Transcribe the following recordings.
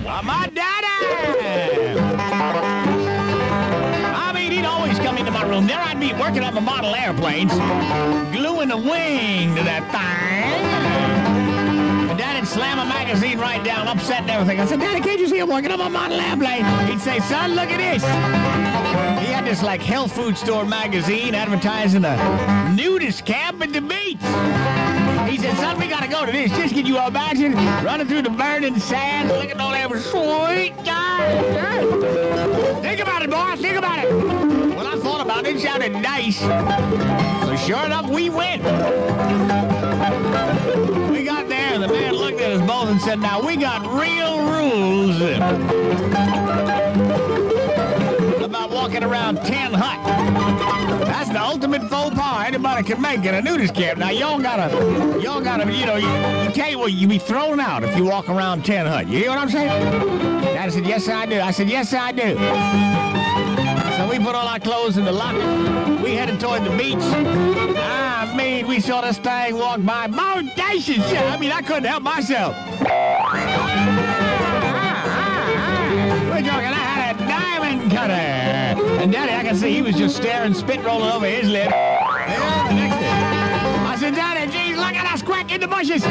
My daddy! I mean, he'd always come into my room. There I'd be working on my model airplanes, gluing a wing to that thing. And Daddy'd slam a magazine right down, upset and everything. I said, Daddy, can't you see I'm working on my model airplane? He'd say, son, look at this. He had this, like, health food store magazine advertising a nudist camp at the beach. He said, son, we gotta go to this. Just can you imagine running through the burning sand, looking all that sweet guy? Think about it, boy. Think about it. Well, I thought about it. It sounded nice. So sure enough, we went. We got there, and the man looked at us both and said, now, we got real rules about walking around Tin Hut. That's the ultimate faux pas anybody can make in a nudist camp. Now, y'all gotta, you know, you tell you what, you be thrown out if you walk around Tin Hut. You hear what I'm saying? Daddy said, yes, I do. I said, yes, I do. So we put all our clothes in the locker. We headed toward the beach. I mean, we saw this thing walk by. Bodacious! I mean, I couldn't help myself. We're talking, I had a diamond cutter. And Daddy, I can see he was just staring, spit rolling over his lip. Yeah, the next day. I said, Daddy, geez, look at us quick in the bushes.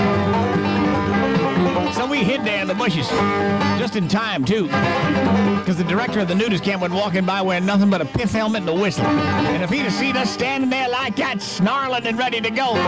So we hid there in the bushes. Just in time, too. Because the director of the nudist camp went walking by wearing nothing but a pith helmet and a whistle. And if he'd have seen us standing there like that, snarling and ready to go.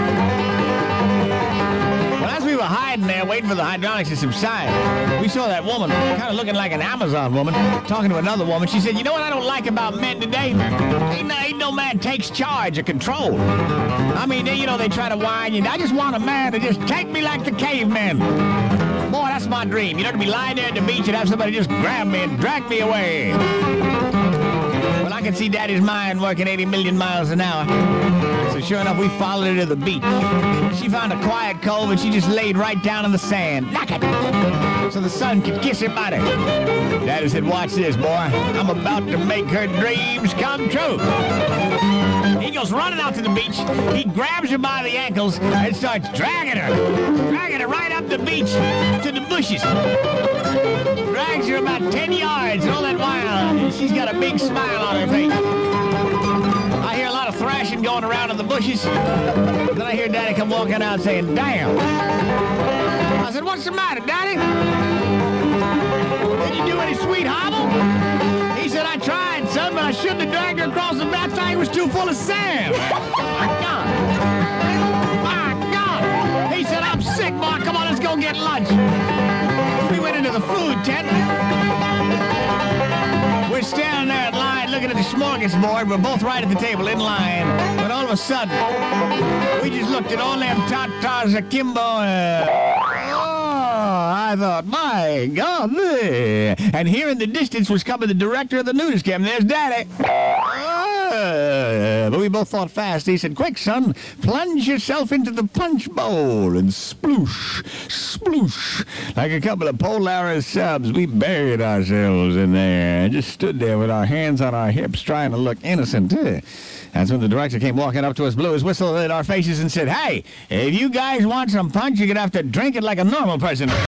Well, as we were hiding there, waiting for the hydraulics to subside, we saw that woman, kind of looking like an Amazon woman, talking to another woman. She said, you know what I don't like about men today? Ain't no man takes charge or control. I mean, they try to whine you. I just want a man to just take me like the cavemen. Boy, that's my dream. To be lying there at the beach and have somebody just grab me and drag me away. Well, I can see Daddy's mind working 80 million miles an hour. So sure enough, we followed her to the beach. She found a quiet cove and she just laid right down in the sand. Knock it! So the sun could kiss her body. Daddy said, watch this, boy. I'm about to make her dreams come true. He goes running out to the beach. He grabs her by the ankles and starts dragging her right up the beach to the bushes. Drags her about 10 yards, and all that while, she's got a big smile on her face. I hear a lot of thrashing going around in the bushes. Then I hear Daddy come walking out saying, damn. I said, what's the matter, Daddy? Did you do any sweet hobble? He said, I tried, son, but I shouldn't have dragged her across the bat. That thing was too full of sand. My God. My God. He said, I'm sick, boy. Come on, let's go get lunch. We went into the food tent. We're standing there in line looking at the smorgasbord. We're both right at the table in line. But all of a sudden, we just looked at all them tatas akimbo. I thought, my God. And here in the distance was coming the director of the nudist camp. There's Daddy. But we both thought fast. He said, quick, son, plunge yourself into the punch bowl and sploosh, sploosh. Like a couple of Polaris subs, we buried ourselves in there and just stood there with our hands on our hips trying to look innocent. That's when the director came walking up to us, blew his whistle at our faces and said, hey, if you guys want some punch, you're going to have to drink it like a normal person.